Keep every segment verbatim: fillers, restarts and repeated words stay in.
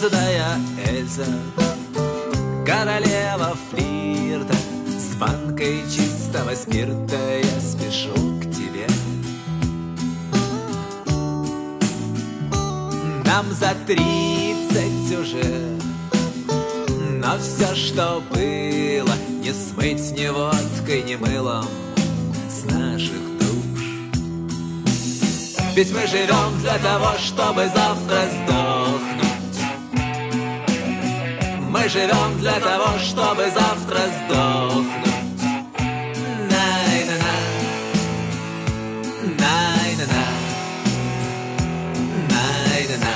Безобразная Эльза, королева флирта, с банкой чистого спирта я спешу к тебе. Нам за тридцать уже, но все, что было, не смыть ни водкой, ни мылом с наших душ. Ведь мы живем для того, чтобы завтра сдохнуть. Мы живем для того, чтобы завтра сдохнуть. Най-на-на, най-на-на, най-на-на.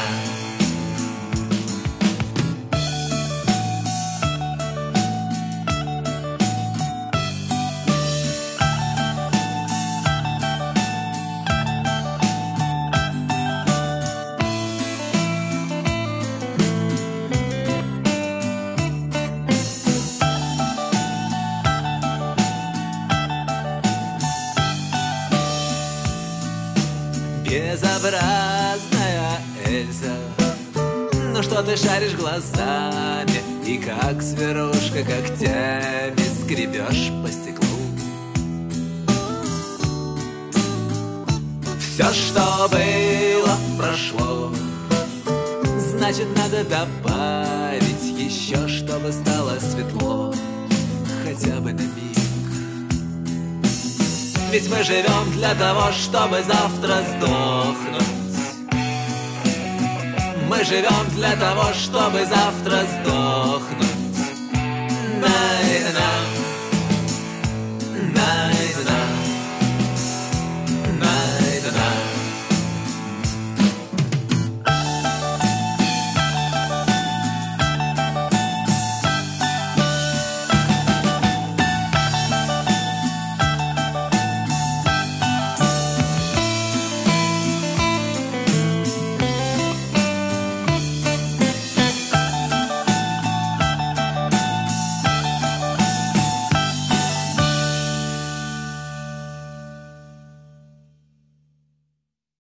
Безобразная Эльза, ну что ты шаришь глазами и как зверушка когтями скребешь по стеклу. Все, что было, прошло, значит, надо добавить еще, чтобы стало светло, хотя бы на миг. Ведь мы живем для того, чтобы завтра сдохнуть. Мы живем для того, чтобы завтра сдохнуть.